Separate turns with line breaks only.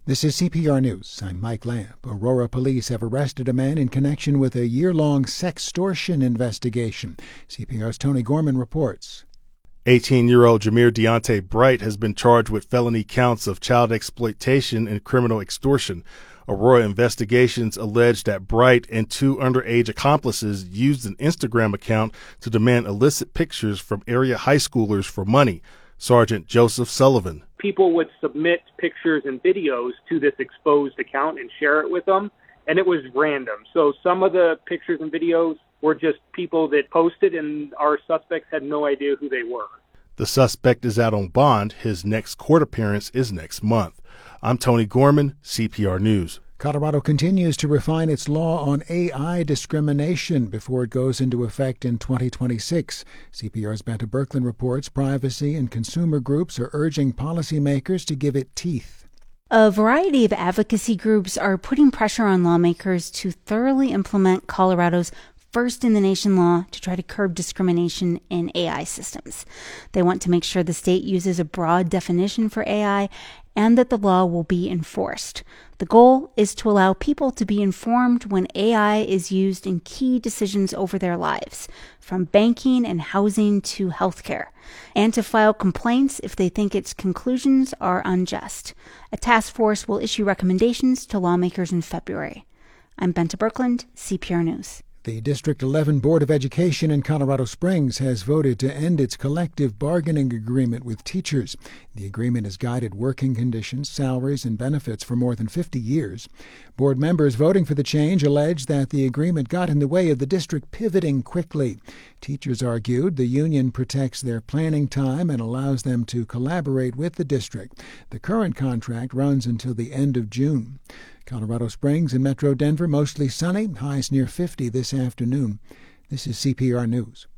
This is CPR News. I'm Mike Lamb. Aurora police have arrested a man in connection with a year-long sextortion investigation. CPR's Tony Gorman reports.
18-year-old Jameer Deontay Bright has been charged with felony counts of child exploitation and criminal extortion. Aurora investigations allege that Bright and two underage accomplices used an Instagram account to demand illicit pictures from area high schoolers for money. Sergeant Joseph Sullivan.
People would submit pictures and videos to this exposed account and share it with them, and it was random. So some of the pictures and videos were just people that posted, and our suspects had no idea who they were.
The suspect is out on bond. His next court appearance is next month. I'm Tony Gorman, CPR News.
Colorado continues to refine its law on AI discrimination before it goes into effect in 2026. CPR's Benta Berkland reports privacy and consumer groups are urging policymakers to give it teeth.
A variety of advocacy groups are putting pressure on lawmakers to thoroughly implement Colorado's first-in-the-nation law to try to curb discrimination in AI systems. They want to make sure the state uses a broad definition for AI and that the law will be enforced. The goal is to allow people to be informed when AI is used in key decisions over their lives, from banking and housing to healthcare, and to file complaints if they think its conclusions are unjust. A task force will issue recommendations to lawmakers in February. I'm Benta Berkland, CPR News.
The District 11 Board of Education in Colorado Springs has voted to end its collective bargaining agreement with teachers. The agreement has guided working conditions, salaries, and benefits for more than 50 years. Board members voting for the change allege that the agreement got in the way of the district pivoting quickly. Teachers argued the union protects their planning time and allows them to collaborate with the district. The current contract runs until the end of June. Colorado Springs and Metro Denver mostly sunny, highs near 50 this afternoon. This is CPR News.